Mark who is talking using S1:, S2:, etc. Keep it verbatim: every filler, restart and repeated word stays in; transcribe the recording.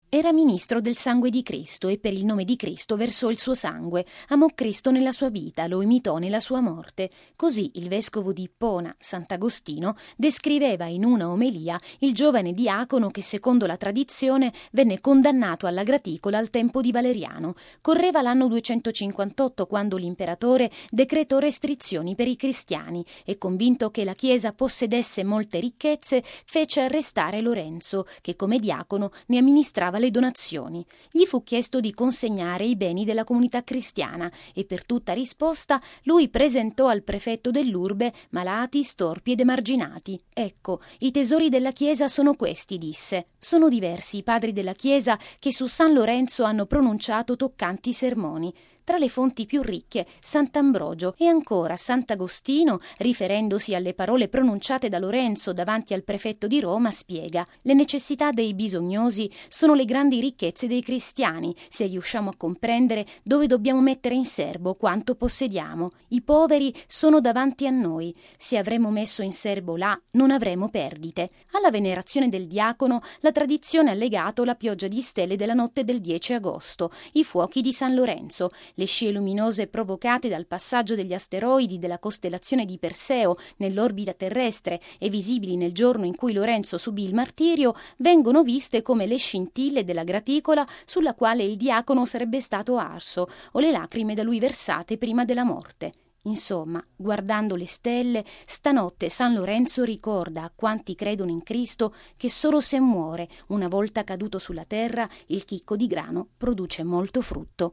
S1: Era ministro del sangue di Cristo e per il nome di Cristo versò il suo sangue, amò Cristo nella sua vita, lo imitò nella sua morte. Così il vescovo di Ippona, Sant'Agostino, descriveva in una omelia il giovane diacono che secondo la tradizione venne condannato alla graticola al tempo di Valeriano. Correva l'anno duecentocinquantotto quando l'imperatore decretò restrizioni per i cristiani e, convinto che la Chiesa possedesse molte ricchezze, fece arrestare Lorenzo, che come diacono ne amministrava le donazioni. Gli fu chiesto di consegnare i beni della comunità cristiana e per tutta risposta lui presentò al prefetto dell'urbe malati, storpi ed emarginati. Ecco, i tesori della Chiesa sono questi, disse. Sono diversi i padri della Chiesa che su San Lorenzo hanno pronunciato toccanti sermoni. Tra le fonti più ricche, Sant'Ambrogio e ancora Sant'Agostino, riferendosi alle parole pronunciate da Lorenzo davanti al prefetto di Roma, spiega: le necessità dei bisognosi sono le grandi ricchezze dei cristiani, se riusciamo a comprendere dove dobbiamo mettere in serbo quanto possediamo. I poveri sono davanti a noi. Se avremo messo in serbo là, non avremo perdite. Alla venerazione del diacono, la tradizione ha legato la pioggia di stelle della notte del dieci agosto, i fuochi di San Lorenzo, le scie luminose provocate dal passaggio degli asteroidi della costellazione di Perseo nell'orbita terrestre e visibili nel giorno in cui Lorenzo subì il martirio, vengono viste come le scintille della graticola sulla quale il diacono sarebbe stato arso o le lacrime da lui versate prima della morte. Insomma, guardando le stelle, stanotte San Lorenzo ricorda a quanti credono in Cristo che solo se muore, una volta caduto sulla terra, il chicco di grano produce molto frutto.